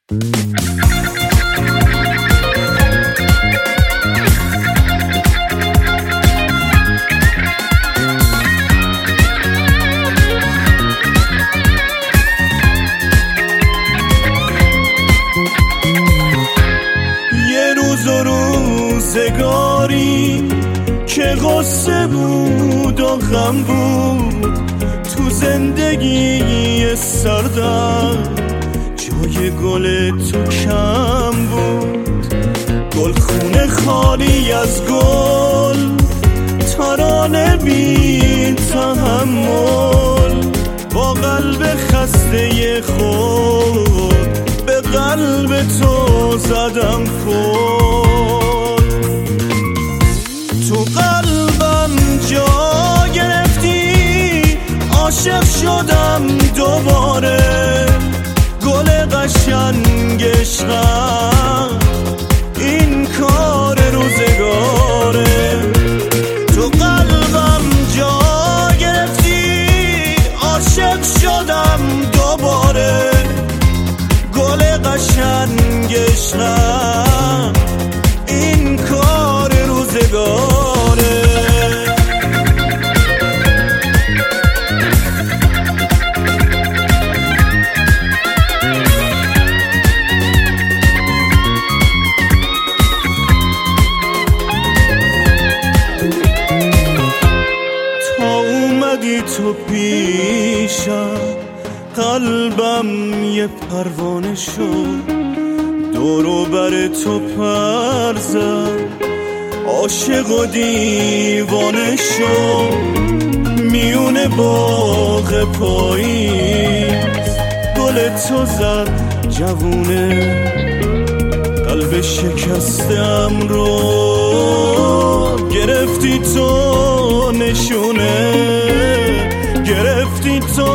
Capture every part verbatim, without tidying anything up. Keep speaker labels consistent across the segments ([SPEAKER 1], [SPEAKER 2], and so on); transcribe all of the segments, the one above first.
[SPEAKER 1] یه روز و روزگاری که غصه بود و غم بود تو زندگی سردم، جای گل تو کم بود. گل خونه خالی از گل، ترانه بی تحمل، با قلب خسته خود به قلب تو زدم کل. تو قلبم جا گرفتی، عاشق شدم دوباره. گل قشنگ عشقم، این کار روزگاره. تو قلبم جا گرفتی، عاشق شدم دوباره. گل قشنگ عشقم، این کار روزگاره. تو پیشم قلبم یه پروانه شد، دورو بر تو پر زد، عاشق و دیوانه شد. میونه باغ پاییز گل تو زد جوونه، قلب شکستم رو گرفتی تو نشونه، گرفتی تو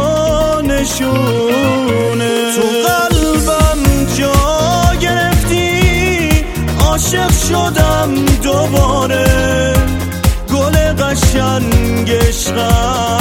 [SPEAKER 1] نشونه. تو قلبم جا گرفتی، عاشق شدم دوباره. گل قشنگ عشقم،